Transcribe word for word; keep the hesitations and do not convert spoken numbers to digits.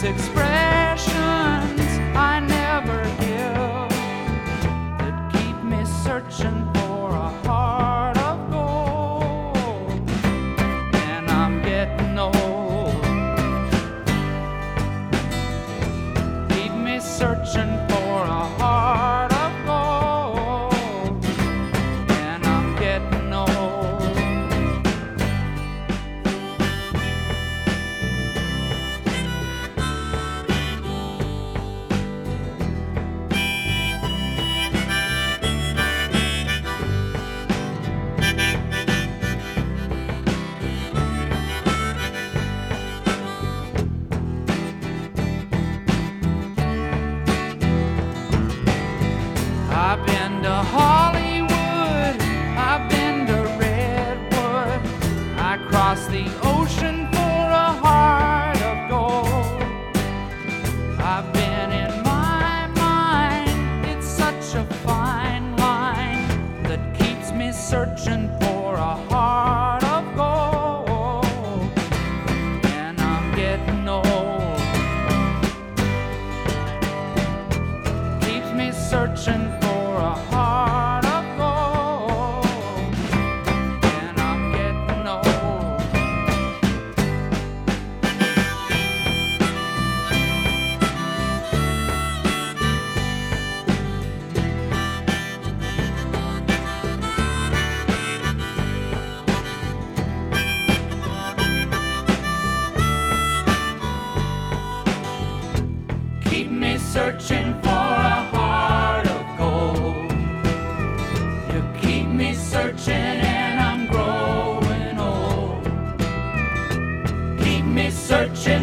those expressions I never give that keep me searching for a heart of gold. And I'm getting old. Keep me searching for a heart of gold. And I'm getting old. I've been to Hollywood, I've been to Redwood, I crossed the ocean for a heart of gold. I've been in my mind, it's such a fine line that keeps me searching for a heart of gold. And I'm getting old. Keeps me searching for a heart of gold. And I'm getting old. Keep me searching for a heart of gold. You keep me searching and I'm growing old. Keep me searching